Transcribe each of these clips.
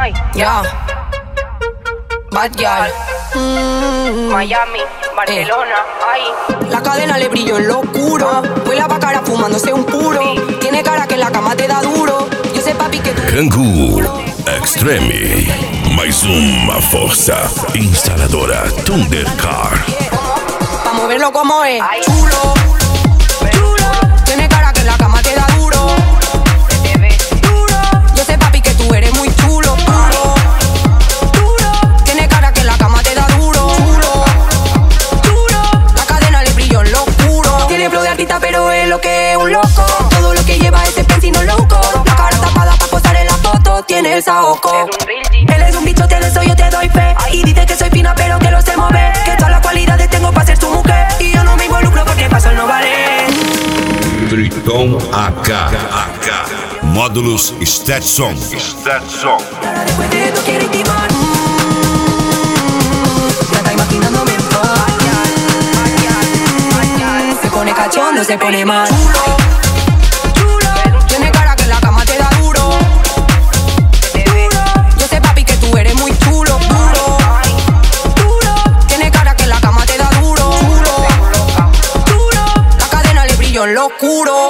Ya. Bad girl. Miami, Barcelona, ay. La cadena le brilló en lo oscuro. Huele a Bacara fumándose un puro. Tiene cara que en la cama te da duro. Yo sé, papi, que tú... Kangoo Extreme. Mais uma força. Instaladora Thundercar. Pa' moverlo como es. Ay. Chulo. Tiene cara que en la cama te da duro. Yo sé, papi, que tú eres muy chulo. Tiene cara que en la cama te da duro. La cadena le brilló en lo oscuro. Tiene flow de artista, pero es lo que es un loco. Todo lo que lleva ese pensino loco. La cara tapada pa' posar en la foto. Tiene el saoco. Él es un bichote, de eso yo te doy fe. Y dice que soy fina, pero que lo sé mover. Que todas las cualidades tengo para ser su mujer. Y yo no me involucro porque paso el no vale. Triton AK. Módulos Stetson. Ahora después de esto quiero intimar. Ya está imaginándome en paz. Se pone cachondo, se pone mal. Tiene cara que en la cama te da duro. Yo sé, papi, que tú eres muy chulo. Tiene cara que en la cama te da duro. La cadena le brilló en lo oscuro.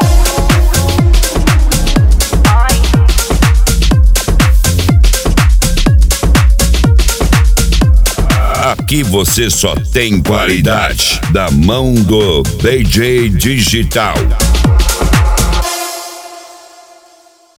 Aqui você só tem qualidade da mão do DJ Digital.